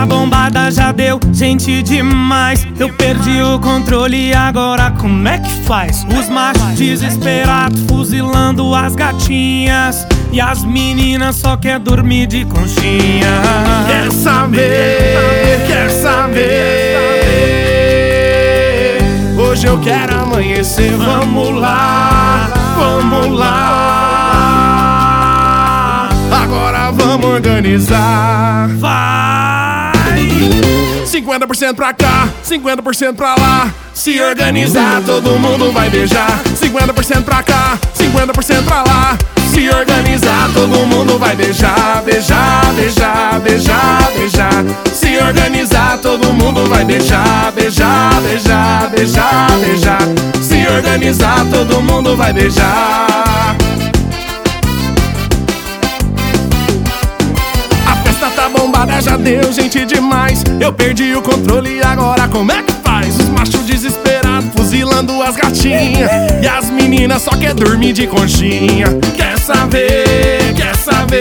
tá bombada, já deu gente demais. Eu perdi o controle e agora como é que faz? Os machos desesperados fuzilando as gatinhas, e as meninas só quer dormir de conchinha. Quer saber, quer saber. Hoje eu quero amanhecer, vamos lá, vamos lá. Agora vamos organizar. Vai! 50% pra cá, 50% pra lá. Se organizar, todo mundo vai beijar. 50% pra cá, 50% pra lá. Se organizar, todo mundo vai beijar. Beijar, beijar, beijar, beijar. Se organizar, todo mundo vai beijar. Beijar, beijar, beijar, beijar. Se organizar, todo mundo vai beijar. A festa tá bombada, já deu gente demais. Eu perdi o controle e agora como é que faz? Os machos desesperados fuzilando as gatinhas, e as meninas só quer dormir de conchinha. Quer saber, quer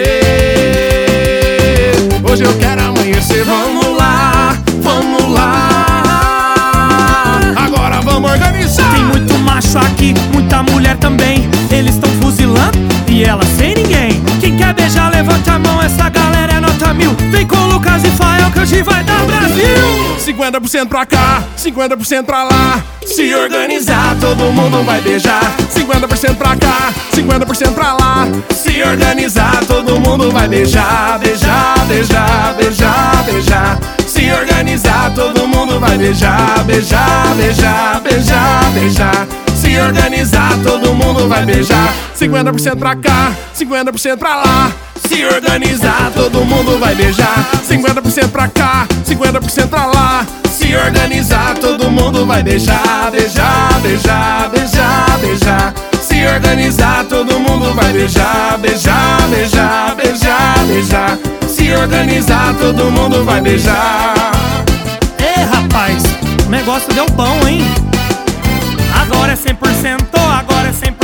saber. Hoje eu quero amanhecer, vamos lá, vamos lá. Agora vamos organizar. Tem muito macho aqui, muita mulher também. Eles tão fuzilando e ela sem ninguém. Quem quer beijar, levante a mão, essa galera é nota 1000. Vem com o Lucas e Fael que hoje vai dar Brasil. 50% pra cá, 50% pra lá. Se organizar, todo mundo vai beijar. 50% pra cá, 50% pra lá. Se organizar, todo mundo vai beijar. Beijar, beijar, beijar, beijar. Se organizar, todo mundo vai beijar. Beijar, beijar, beijar, beijar. Se organizar, todo mundo vai beijar. 50% pra cá, 50% pra lá. Se organizar, todo mundo vai beijar. 50% pra cá, 50% pra lá. Se organizar, todo mundo vai beijar. Beijar, beijar, beijar, beijar. Se organizar, todo mundo vai beijar. Beijar, beijar, beijar, beijar. Se organizar, todo mundo vai beijar. Ei, rapaz, o negócio deu bom, hein? Agora é 100%, agora é 100%.